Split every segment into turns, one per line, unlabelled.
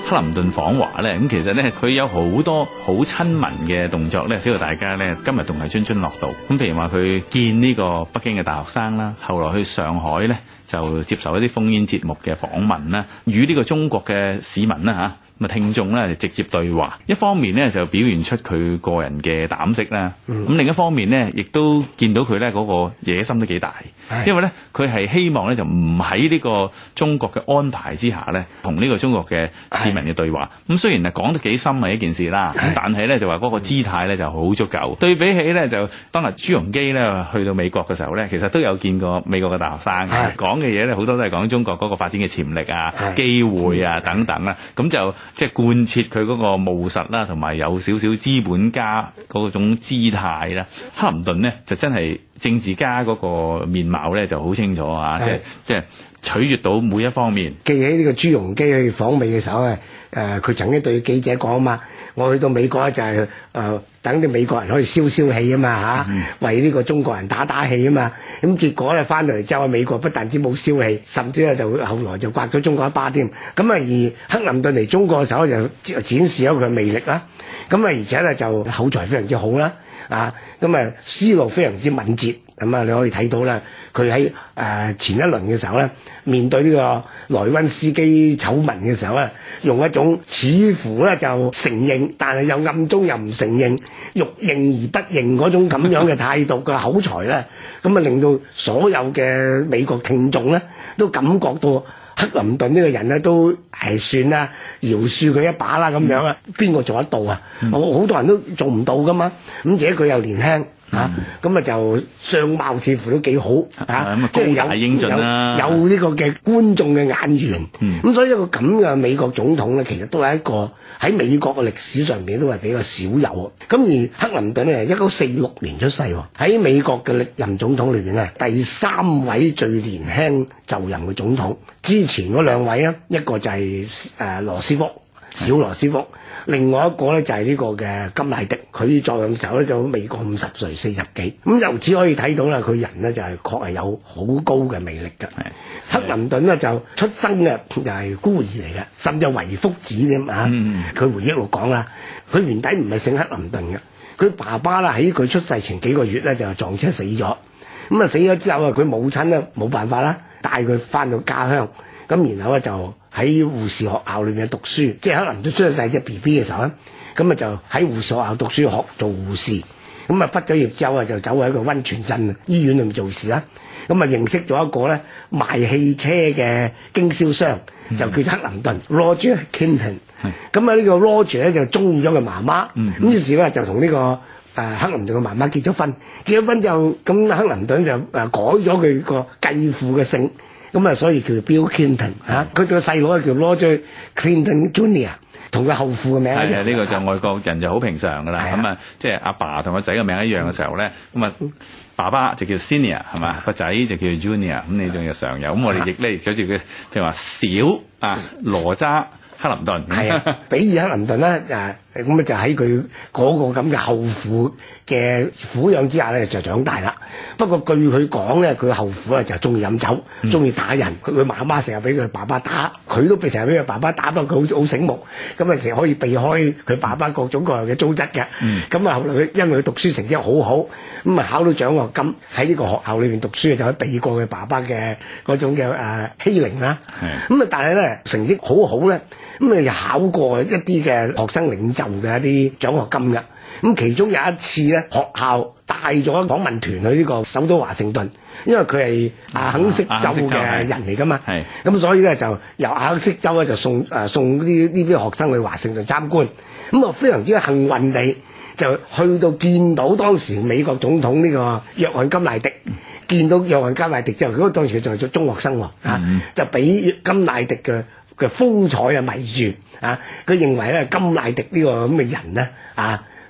克林頓訪華咧，咁其實咧佢有好多好親民嘅動作咧，使到大家咧今日仲係津津樂道。咁譬如話佢見呢個北京嘅大學生啦，後來去上海咧就接受一啲烽煙節目嘅訪問啦，與呢個中國嘅市民啦嚇。咁啊，聽眾咧直接對話，一方面咧就表現出佢個人嘅膽識啦，咁另一方面咧亦都見到佢咧嗰個野心都幾大，因為咧佢係希望咧就唔喺呢個中國嘅安排之下咧，同呢個中國嘅市民嘅對話。咁雖然係講得幾深嘅一件事啦，咁但係咧就話嗰個姿態咧就好足夠。對比起咧就當日朱鎔基咧去到美國嘅時候咧，其實都有見過美國嘅大學生講嘅嘢咧，好多都係講中國嗰個發展嘅潛力啊、機會啊等等啦，咁就即係貫徹佢嗰個務實啦，同埋有少少資本家嗰種姿態啦。克林頓呢，就真係政治家嗰個面貌咧就好清楚啊！即係取悅到每一方面。
記起呢個朱鎔基去訪美嘅時候咧，佢曾經對記者講啊嘛，我去到美國咧就係等啲美國人可以消消氣啊嘛嚇，為呢個中國人打打氣啊嘛。咁結果咧翻到嚟之後，美國不但止冇消氣，甚至咧就後來就刮咗中國一巴添。咁啊，而克林頓嚟中國嘅時候就展示咗佢嘅魅力啦。咁啊，而且咧就口才非常之好啦，咁啊思路非常之敏捷。咁啊，你可以睇到啦，佢喺前一輪嘅時候咧，面對呢個萊溫斯基醜聞嘅時候咧，用一種似乎咧就承認，但係又暗中又唔承認，欲認而不認嗰種咁樣嘅態度嘅口才咧，咁啊令到所有嘅美國聽眾咧都感覺到克林頓呢個人咧都係算啦，饒恕佢一把啦咁樣啊，邊個做得到啊？好多人都做唔到噶嘛，咁而且佢又年輕。咁就相貌似乎都幾好即係有英俊啦，有呢個嘅觀眾嘅眼緣。咁所以一個咁嘅美國總統咧，其實都係一個喺美國嘅歷史上邊都係比較少有。咁而克林頓咧，1946年出世喎，喺美國嘅歷任總統裏邊咧，第3位最年輕就任嘅總統。之前嗰2位咧，一個就係羅斯福。小羅斯福，另外一個咧就係呢個嘅甘迺迪，佢在任嘅時候咧就美國50歲40幾，咁由此可以睇到啦，佢人咧就係確係有好高嘅魅力嘅。克林頓咧就出生嘅就係孤兒嚟嘅，甚至遺腹子添佢回憶錄講啦，佢原底唔係姓克林頓嘅，佢爸爸啦喺佢出世前幾個月咧就撞車死咗，咁啊死咗之後啊佢母親咧冇辦法啦，帶佢翻到家鄉，咁然後咧就喺護士學校裏面讀書，即係克林頓出世隻 BB 嘅時候咧，咁啊就喺護士學校讀書學做護士，咁啊畢咗業之後啊就走喺一個溫泉鎮醫院裏面做事啦，咁啊認識咗一個咧賣汽車嘅經銷商，就叫克林頓 Roger Clinton，咁啊呢個 Roger 咧就中意咗佢媽媽，咁於是咧就同呢個克林頓嘅媽媽結咗婚之後，咁克林頓就改咗佢個繼父嘅姓。咁啊，所以叫 Bill Clinton 佢個細佬叫 Roger Clinton Jr.， 同佢後父嘅名一樣。
呢個就外國人就好平常噶啦。咁啊，即係阿爸同個仔嘅名一樣嘅時候咧，咁啊爸爸就叫 Senior 係嘛，個仔就叫 Junior， 咁你仲有常有。咁我哋亦咧就好似佢，譬如話小羅渣克林頓，
比爾克林頓咧咁就喺佢嗰個咁嘅後父嘅撫養之下咧就長大啦。不過據佢講咧，佢後父咧就中意飲酒，中意打人。佢媽媽成日俾佢爸爸打，佢都成日俾佢爸爸打，不過佢好醒目，咁啊成日可以避開佢爸爸各種各樣嘅糟質嘅。咁啊後來佢因為佢讀書成績好好，咁啊考到獎學金，喺呢個學校裏邊讀書就可以避過佢爸爸嘅嗰種嘅欺凌啦。咁啊但係咧成績好好咧，咁啊又考過一啲嘅學生領袖嘅一啲獎學金㗎。咁其中有一次咧，學校帶咗訪問團去呢個首都華盛頓，因為佢係阿肯色州嘅人嚟噶嘛，咁所以咧就由阿肯色州咧就送呢啲學生去華盛頓參觀，咁啊非常之幸運地就去到見到當時美國總統呢個約翰甘迺迪，見到約翰甘迺迪之後，嗰當時佢就係中學生喎，就俾甘迺迪嘅風采迷住佢認為咧甘迺迪呢個咁嘅人咧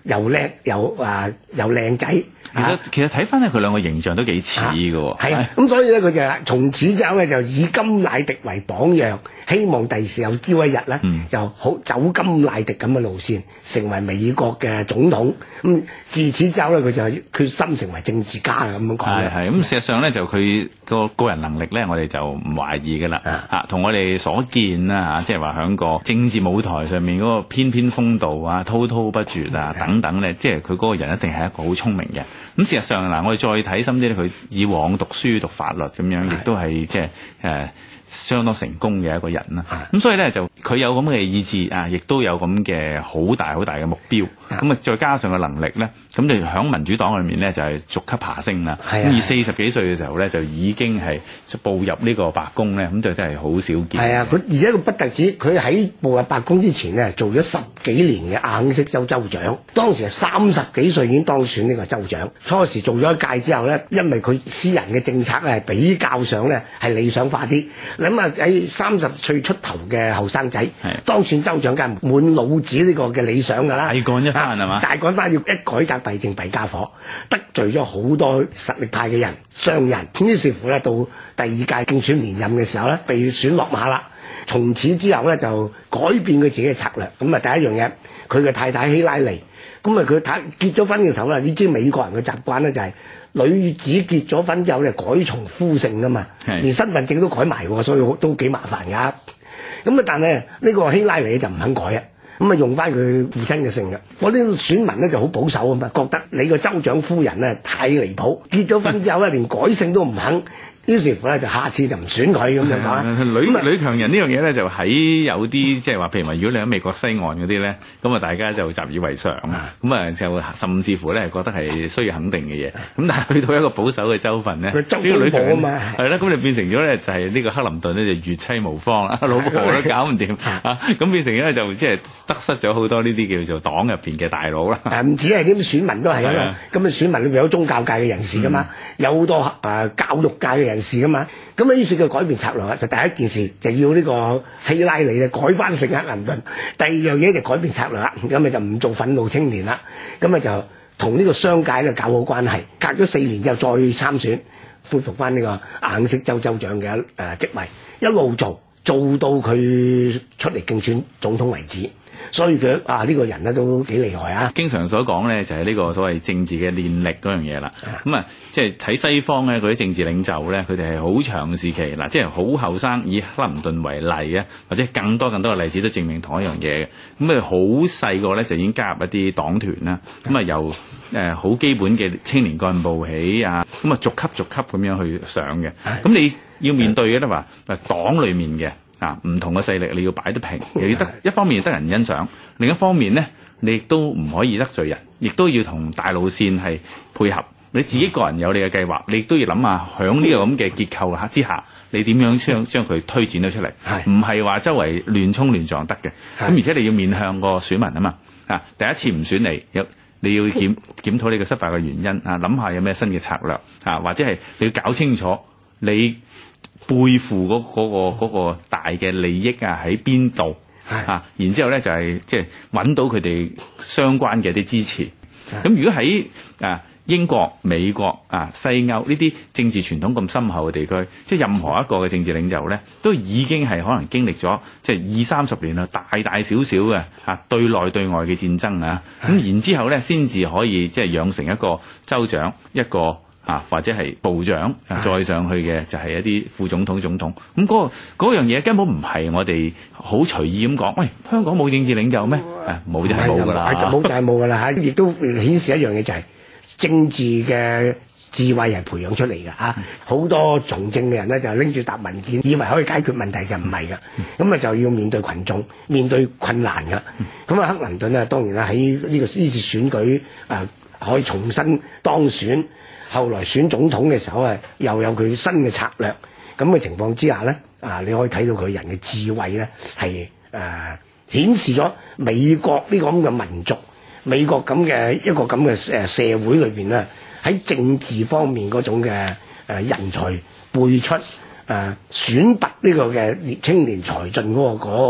又叻又靚仔。
其實睇翻咧，佢兩個形象都幾似嘅喎。
係啊，咁所以咧，佢就從此之後咧，就以甘迺迪為榜樣，希望第時有朝一日咧，就好走甘迺迪咁嘅路線，成為美國嘅總統。咁自此之後咧，佢就決心成為政治家咁樣講。
係咁，事實上咧，就佢個人能力咧，我哋就唔懷疑嘅啦。同我哋所見啦即係話喺個政治舞台上面嗰個翩翩風度啊、滔滔不絕啊等等咧，即係佢嗰個人一定係一個好聰明嘅。咁事實上嗱，我哋再睇深啲咧，佢以往讀書讀法律咁樣，亦都係即係相當成功嘅一個人啦。咁所以咧，就佢有咁嘅意志啊，亦都有咁嘅好大嘅目標。咁再加上個能力咧，咁就喺民主黨裏面咧就係逐級爬升啦。咁而40幾歲嘅時候咧，就已經係步入呢個白宮咧，咁就真係好少見。係啊，
佢而家佢不特止，佢喺步入白宮之前咧，做咗10幾年嘅阿肯色州州長。當時係30幾歲已經當選呢個州長。初時做咗一屆之後咧，因為佢私人嘅政策咧係比較上咧係理想化啲。諗下喺30歲出頭嘅後生仔當選州長，梗係滿腦子呢個嘅理想㗎啦。大幹一番係嘛？大幹一番要一改革弊政弊家伙，得罪咗好多實力派嘅人、商人。於是乎咧，到第二屆競選連任嘅時候咧，被選落馬啦。從此之後咧，就改變佢自己嘅策略。咁啊，第一樣嘢，佢嘅太太希拉里。咁啊，佢結咗婚嘅時候啦，你知美國人嘅習慣咧就係女子結咗婚之後咧改從夫姓㗎嘛，連身份證都改埋喎，所以都幾麻煩㗎。咁啊，但係呢個希拉里就唔肯改啊，咁啊用翻佢父親嘅姓嘅。嗰啲選民咧就好保守啊嘛，覺得你個州長夫人咧太離譜，結咗婚之後咧連改姓都唔肯。於是乎咧，就下次就唔選佢咁樣講。
女強人呢樣嘢咧，就喺有啲即係話，譬如話，如果你喺美國西岸嗰啲咧，咁啊大家就習以為常，咁啊就甚至乎咧覺得係需要肯定嘅嘢。咁但係去到一個保守嘅州份咧，呢個女強人係啦，咁你變成咗咧就係呢個克林頓咧就越妻無方啦，老婆都搞唔掂咁變成咧就即係得失咗好多呢啲叫做黨入邊嘅大佬啦。
唔止係啲選民都係啊嘛，咁啊選民裏邊有宗教界嘅人士噶嘛，有好多教育界嘅人士噶嘛，咁啊於是佢改變策略啦，就第一件事就要呢個希拉里咧改翻成克林頓，第二樣嘢就改變策略啦，咁啊就唔做憤怒青年啦，咁啊就同呢個商界咧搞好關係，隔咗4年之後再參選，恢復翻呢個阿肯色州州長嘅職位，一路做到佢出嚟競選總統為止。所以佢呢個人咧都幾厲害啊！
經常所講咧就係呢個所謂政治嘅練力嗰樣嘢啦。咁啊，即係睇西方咧嗰啲政治領袖咧，佢哋係好長時期嗱，即係好後生，以克林頓為例啊，或者更多嘅例子都證明同一樣嘢嘅。咁啊，好細個咧就已經加入一啲黨團啦。咁啊，由好基本嘅青年幹部起啊，咁啊逐級咁樣去上嘅。咁你要面對嘅咧話黨裏面嘅。唔同嘅勢力你要擺得平，又要得一方面得人欣賞，另一方面咧你亦都唔可以得罪人，亦都要同大路線係配合。你自己個人有你嘅計劃，你亦都要諗下響呢個咁嘅結構之下，你點樣將佢推展咗出嚟？唔係話周圍亂衝亂撞得嘅。咁而且你要面向個選民啊嘛。第一次唔選你要檢討你嘅失敗嘅原因諗下有咩新嘅策略或者係你要搞清楚你背負嗰個大嘅利益喺邊度然之後咧就係即係揾到佢哋相關嘅啲支持。咁如果喺英國、美國西歐呢啲政治傳統咁深厚嘅地區，即係任何一個嘅政治領袖咧，都已經係可能經歷咗即係20-30年啦，大小小嘅對內對外嘅戰爭咁然之後咧，先至可以即係養成一個州長一個。或者係部長再上去嘅就係一啲副總統、總統咁嗰樣嘢根本唔係我哋好隨意咁講。喂，香港冇政治領袖咩？冇就係冇㗎啦，
冇就係冇㗎啦亦都顯示一樣嘢就係政治嘅智慧係培養出嚟㗎好多從政嘅人咧就拎住沓文件，以為可以解決問題就唔係㗎。咁就要面對群眾，面對困難㗎。咁克林頓咧當然啦喺呢次選舉可以重新當選。後來選總統嘅時候又有佢新嘅策略，咁嘅情況之下咧，你可以睇到佢人嘅智慧咧，係顯示咗美國呢個咁嘅民族，美國咁嘅一個咁嘅社會裏邊咧，喺政治方面嗰種嘅人才輩出，選拔呢個嘅青年才俊嗰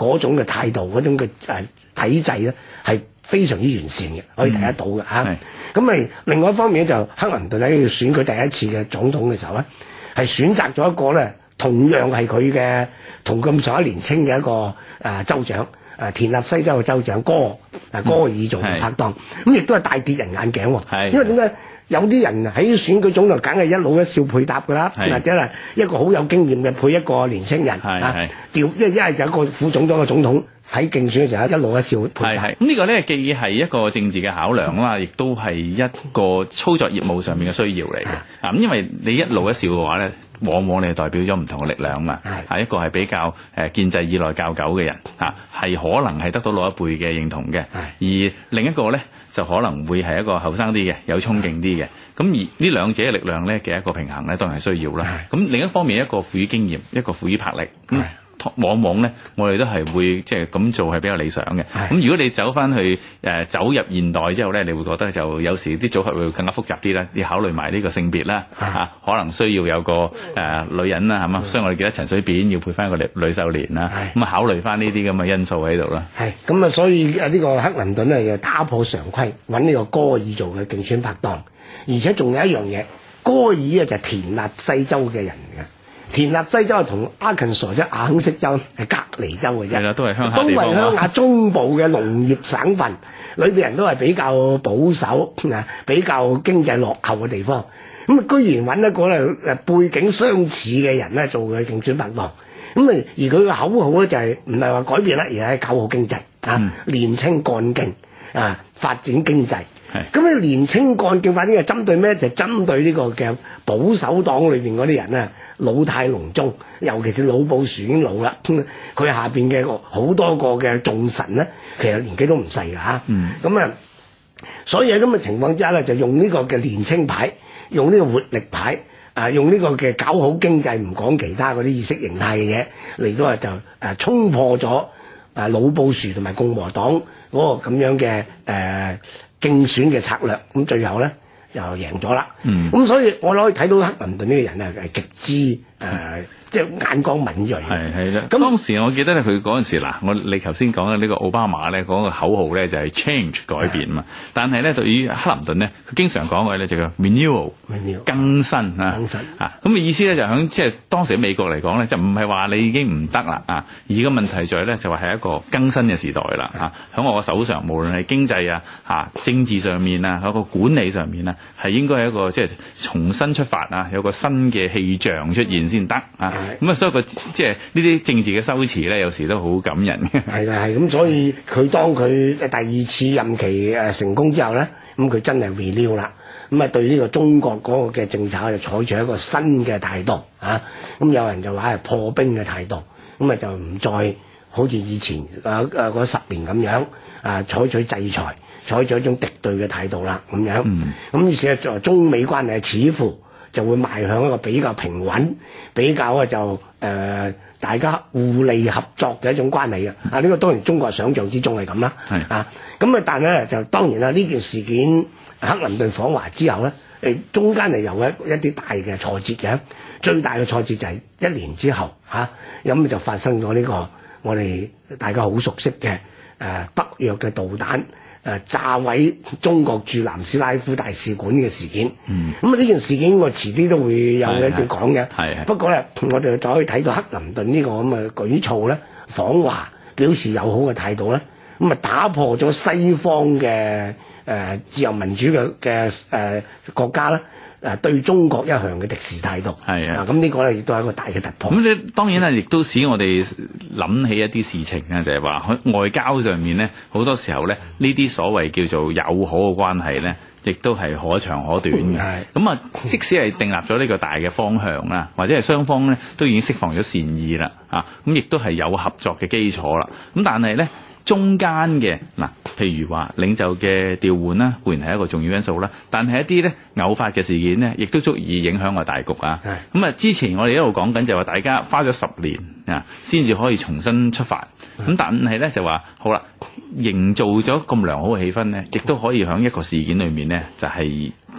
嗰種嘅態度，嗰種嘅體制咧係非常之完善嘅，可以睇得到嘅嚇。咁咪另外一方面就克林頓喺選舉第一次嘅總統嘅時候咧，係選擇咗一個咧同樣係佢嘅同咁上一年青嘅一個州長。田納西州嘅州長戈爾做嘅拍檔，咁亦都係大跌人眼鏡喎。因為點解有啲人喺選舉總就梗係一老一少配搭㗎啦，或者係一個好有經驗嘅配一個年青人調，即係一係就一個副總統嘅總統喺競選嘅時候一老一少配搭。
咁呢個咧既係一個政治嘅考量啦，亦都係一個操作業務上面嘅需要嚟嘅。咁因為你一老一少嘅話咧，往往你係代表咗唔同嘅力量嘛。一個係比較建制以來較久嘅人係可能係得到老一輩嘅認同嘅，而另一個咧就可能會係一個後生啲嘅，有衝勁啲嘅。咁而呢兩者嘅力量咧嘅一個平衡咧，當然係需要啦。咁另一方面，一個賦予經驗，一個賦予魄力。往往咧，我哋都係會即係咁做係比較理想嘅。咁如果你走翻去走入現代之後咧，你會覺得就有時啲組合會更加複雜啲啦。要考慮埋呢個性別啦，可能需要有個女人啦，係嘛？所以我哋記得陳水扁要配翻一個呂秀蓮啦。咁考慮翻呢啲咁嘅因素喺度啦。
咁所以呢個克林頓咧又打破常規，揾呢個戈爾做嘅競選拍檔，而且仲有一樣嘢，戈爾就係田納西州嘅人嘅。田納西州係同阿肯色即係阿肯色州係隔離州嘅啫，
係啦，都係鄉下地方，
都係鄉下中部嘅農業省份，裏邊人都係比較保守比較經濟落後嘅地方。咁居然揾一個咧背景相似嘅人咧做佢競選拍檔。咁而佢嘅口號咧就係唔係話改變啦，而係搞好經濟年青幹勁發展經濟。咁你年青幹勁發展係針對咩？就係針對呢個嘅保守黨裏邊嗰啲人老態龍鍾，尤其是老布殊已經老啦，佢下邊嘅好多個嘅眾臣咧，其實年紀都唔細噶咁所以喺咁嘅情況之下咧，就用呢個嘅年青牌，用呢個活力牌，用呢個嘅搞好經濟，唔講其他嗰啲意識形態嘅嘢嚟到就衝破咗老布殊同埋共和黨嗰個咁樣嘅競選嘅策略，咁最後咧又贏咗啦。咁所以我可以睇到克林頓呢個人咧係極之即係眼光敏鋭。
係啦。咁當時我記得咧，佢嗰陣時你頭先講嘅呢個奧巴馬咧講個口號咧就係 change 改變嘛。但係咧對於克林頓咧，佢經常講嘅咧就叫 renewal 更新咁嘅意思咧就響即係當時喺美國嚟講咧，就唔係話你已經唔得啦而個問題在咧就話係一個更新嘅時代啦響我嘅手上，無論係經濟政治上面一個管理上面係應該係一個即係重新出發有個新嘅氣象出現先得所以即係呢啲政治嘅修辭咧，有時都好感人嘅。
係咁，所以佢當佢第二次任期成功之後咧，咁佢真係 renew 啦。咁對呢個中國嗰個嘅政策就採取一個新嘅態度咁有人就話係破冰嘅態度，咁就唔再好似以前嗰10年咁樣採取制裁，採取一種敵對嘅態度啦咁樣。咁於是咧，中美關係似乎就會邁向一個比較平穩、比較大家互利合作嘅一種關係嘅。呢個當然中國想象之中係咁啦。咁但係咧就當然啦，呢件事件克林頓訪華之後咧，中間係有一啲大嘅挫折嘅。最大嘅挫折就係1年之後咁就發生咗呢個我哋大家好熟悉嘅北約嘅導彈炸毀中國駐南斯拉夫大使館嘅事件。咁呢件事件我遲啲都會有一啲講嘅。不過咧，我哋就可以睇到克林頓呢個咁嘅舉措咧，訪華表示友好嘅態度咧，咁打破咗西方嘅自由民主嘅國家咧對中國一向嘅敵視態度。咁呢個咧亦都係一個大嘅突破。
咁你當然啦，亦都使我哋諗起一啲事情就係話外交上面咧，好多時候咧呢啲所謂叫做友好嘅關係咧，亦都係可長可短嘅。咁即使係訂立咗呢個大嘅方向啦，或者係雙方咧都已經釋放咗善意啦，咁亦都係有合作嘅基礎啦。咁但係咧，中間嘅譬如話領袖嘅調換啦，固然係一個重要因素啦，但係一啲咧偶發嘅事件咧，亦都足以影響個大局咁之前我哋一路講緊就話大家花咗10年先至可以重新出發。咁但係咧就話好啦，營造咗咁良好嘅氣氛咧，亦都可以喺一個事件裏面咧就係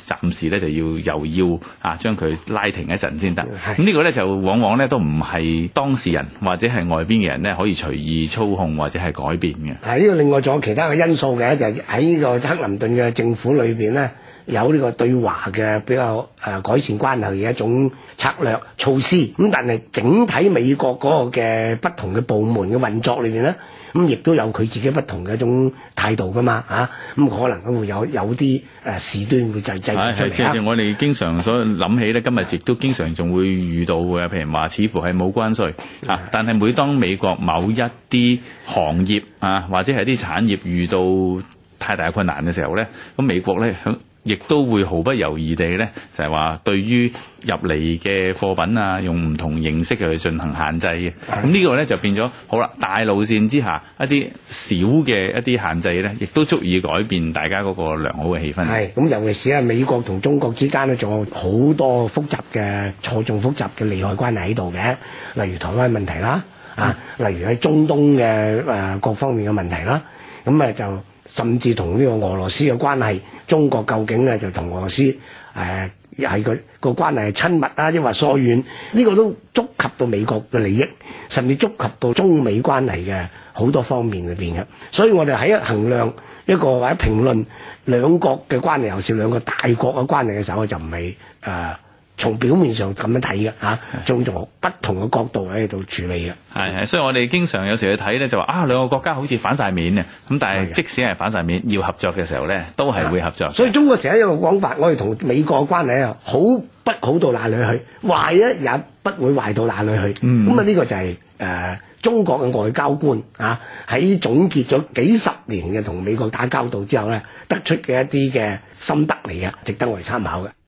暫時咧就又要將佢拉停一陣先得。咁呢個咧就往往咧都唔係當事人或者係外邊嘅人咧可以隨意操控或者係改變嘅。
呢個另外仲有其他嘅因素嘅，就喺呢個克林頓嘅政府裏邊咧，有呢個對華嘅比較改善關係嘅一種策略措施。咁但係整體美國嗰個嘅不同嘅部門嘅運作裏邊咧，咁亦都有佢自己不同嘅一種態度噶嘛咁可能會有啲事端會製造出嚟。
即係我哋經常所諗起咧，今日亦都經常仲會遇到嘅，譬如話似乎係冇關稅但係每當美國某一啲行業或者係啲產業遇到太大困難嘅時候咧，咁美國咧亦都會毫不猶豫地咧，就係話對於入嚟嘅貨品用唔同形式去進行限制嘅。咁呢個咧就變咗好啦，大路線之下一啲小嘅一啲限制咧，亦都足以改變大家嗰個良好嘅氣氛。
係咁，尤其是美國同中國之間咧，仲有好多複雜嘅錯綜複雜嘅利害關係喺度嘅，例如台灣問題啦，例如喺中東嘅各方面嘅問題啦，咁就甚至同呢個俄羅斯嘅關係，中國究竟就同俄羅斯係個關係係親密抑或疏遠？呢個都觸及到美國嘅利益，甚至觸及到中美關係嘅好多方面裏邊嘅。所以我哋喺衡量一個或者評論兩國嘅關係，尤其是兩個大國嘅關係嘅時候，就唔係從表面上咁樣睇嘅仲從不同嘅角度喺度處理嘅。
係，所以我哋經常有時去睇咧，就話兩個國家好似反晒面嘅，咁但係即使係反晒面，要合作嘅時候咧，都係會合作。
所以中國成日有個講法，我哋同美國嘅關係好不好到哪裏去，壞也不會壞到哪裏去。咁呢個就係中國嘅外交官喺總結咗幾十年嘅同美國打交道之後咧，得出嘅一啲嘅心得嚟嘅，值得我哋參考嘅。